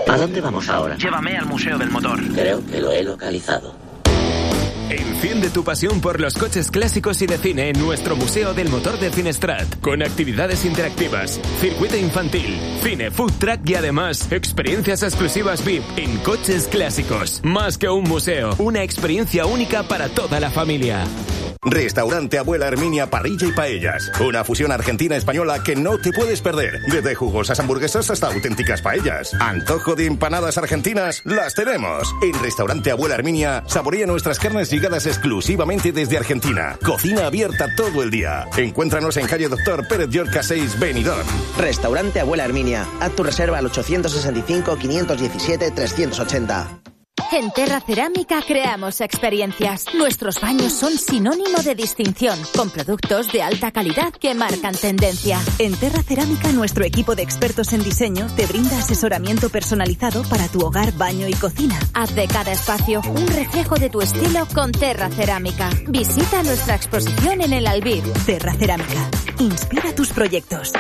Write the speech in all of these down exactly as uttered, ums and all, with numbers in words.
¿A dónde vamos ahora? Llévame al Museo del Motor. Creo que lo he localizado. Enciende tu pasión por los coches clásicos y de cine en nuestro Museo del Motor de Finestrat, con actividades interactivas, circuito infantil, cine, food truck y además experiencias exclusivas V I P en coches clásicos. Más que un museo, una experiencia única para toda la familia. Restaurante Abuela Herminia Parrilla y Paellas. Una fusión argentina-española que no te puedes perder. Desde jugosas hamburguesas hasta auténticas paellas. Antojo de empanadas argentinas, las tenemos. En Restaurante Abuela Herminia, saborea nuestras carnes llegadas exclusivamente desde Argentina. Cocina abierta todo el día. Encuéntranos en calle Doctor Pérez Llorca seis, Benidorm. Restaurante Abuela Herminia. Haz tu reserva al ochocientos sesenta y cinco, quinientos diecisiete, trescientos ochenta. En Terra Cerámica creamos experiencias. Nuestros baños son sinónimo de distinción, con productos de alta calidad que marcan tendencia. En Terra Cerámica, nuestro equipo de expertos en diseño te brinda asesoramiento personalizado para tu hogar, baño y cocina. Haz de cada espacio un reflejo de tu estilo con Terra Cerámica. Visita nuestra exposición en el Albir. Terra Cerámica. Inspira tus proyectos.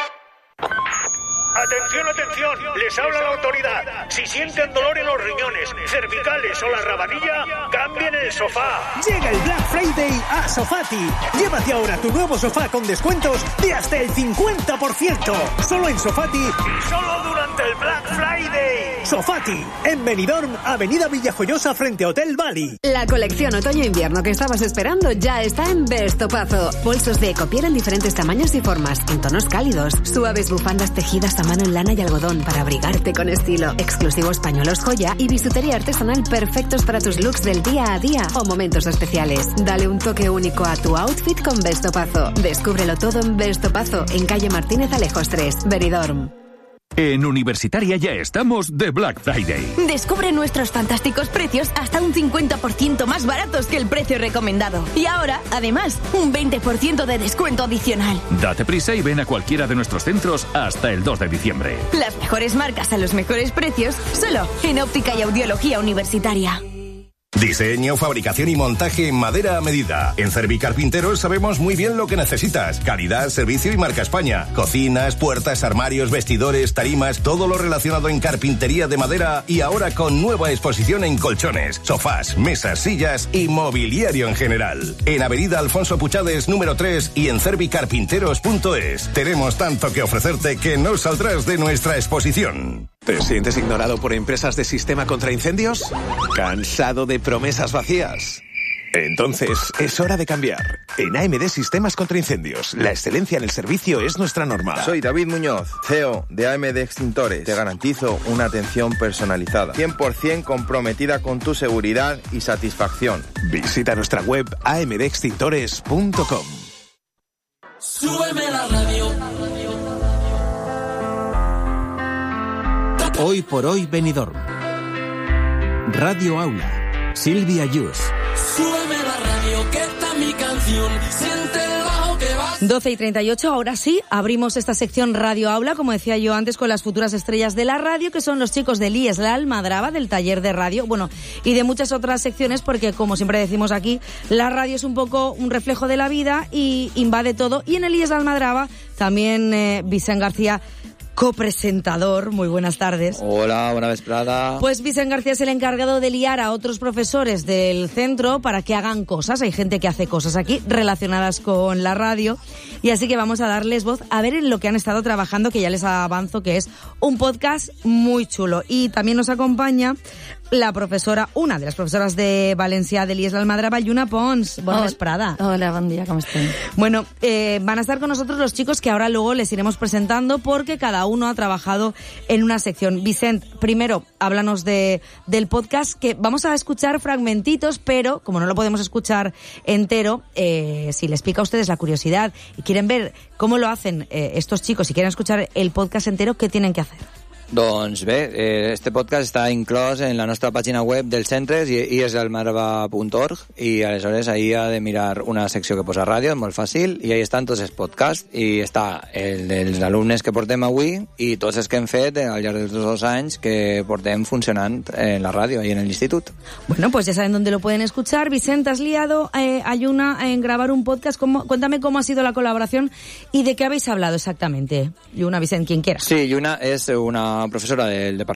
Atención, atención, les habla la autoridad. Si sienten dolor en los riñones, cervicales o la rabanilla, cambien el sofá. Llega el Black Friday a Sofati. Llévate ahora tu nuevo sofá con descuentos de hasta el cincuenta por ciento. Solo en Sofati y solo durante el Black Friday. Sofati, en Benidorm, Avenida Villajoyosa frente a Hotel Bali. La colección otoño-invierno que estabas esperando ya está en Vestopazo. Bolsos de ecopiel en diferentes tamaños y formas, en tonos cálidos, suaves bufandas tejidas a mano en lana y algodón para abrigarte con estilo, exclusivos pañuelos joya y bisutería artesanal perfectos para tus looks del día a día o momentos especiales. Dale un toque único a tu outfit con Vestopazo. Descúbrelo todo en Vestopazo, en calle Martínez Alejos tres, Benidorm. En Universitaria ya estamos de Black Friday. Descubre nuestros fantásticos precios hasta un cincuenta por ciento más baratos que el precio recomendado. Y ahora, además, un veinte por ciento de descuento adicional. Date prisa y ven a cualquiera de nuestros centros hasta el dos de diciembre. Las mejores marcas a los mejores precios, solo en Óptica y Audiología Universitaria. Diseño, fabricación y montaje en madera a medida. En Cervicarpinteros sabemos muy bien lo que necesitas. Calidad, servicio y marca España. Cocinas, puertas, armarios, vestidores, tarimas, todo lo relacionado en carpintería de madera y ahora con nueva exposición en colchones, sofás, mesas, sillas y mobiliario en general. En Avenida Alfonso Puchades número tres y en cervicarpinteros punto es. Tenemos tanto que ofrecerte que no saldrás de nuestra exposición. ¿Te sientes ignorado por empresas de sistema contra incendios? ¿Cansado de promesas vacías? Entonces, es hora de cambiar. En A M D Sistemas contra Incendios, la excelencia en el servicio es nuestra norma. Soy David Muñoz, C E O de A M D Extintores. Te garantizo una atención personalizada, cien por ciento comprometida con tu seguridad y satisfacción. Visita nuestra web a m d extintores punto com. Súbeme la radio. Hoy por hoy Benidorm. Radio Aula. Silvia Yus. Súbeme la radio, que está mi canción. Siente el bajo que va. doce y treinta y ocho, ahora sí, abrimos esta sección Radio Aula, como decía yo antes, con las futuras estrellas de la radio, que son los chicos del I E S La Almadraba, del taller de radio, bueno, y de muchas otras secciones, porque como siempre decimos aquí, la radio es un poco un reflejo de la vida y invade todo. Y en el I E S La Almadraba también eh, Vicent García, copresentador. Muy buenas tardes. Hola, buena vesprada. Pues Vicent García es el encargado de liar a otros profesores del centro para que hagan cosas. Hay gente que hace cosas aquí relacionadas con la radio y así que vamos a darles voz a ver en lo que han estado trabajando, que ya les avanzo que es un podcast muy chulo. Y también nos acompaña la profesora, una de las profesoras de Valencia del I E S La Almadraba, Lluna Pons. Buena Hola, vesprada. Hola, buen día, ¿cómo están? Bueno, eh, van a estar con nosotros los chicos que ahora luego les iremos presentando porque cada uno ha trabajado en una sección. Vicent, primero, háblanos de, del podcast, que vamos a escuchar fragmentitos, pero como no lo podemos escuchar entero, eh, si les pica a ustedes la curiosidad y quieren ver cómo lo hacen eh, estos chicos, si quieren escuchar el podcast entero, ¿qué tienen que hacer? Doncs bé, eh, este podcast està inclòs en la nostra pàgina web dels centres, i es almadraba punt org, i aleshores ahí ha de mirar una secció que posa ràdio, és molt fàcil, i ahí estan tots els podcasts, i està el dels alumnes que portem avui i tots els que hem fet al llarg dels dos anys que portem funcionant en la ràdio i en l'institut. Bueno, pues ya saben dónde lo pueden escuchar. Vicente, has liado eh, a Lluna en grabar un podcast. ¿Cómo, cuéntame cómo ha sido la colaboración y de qué habéis hablado exactamente. Lluna, Vicente, quien quiera. Sí, Lluna és una profesora del Departament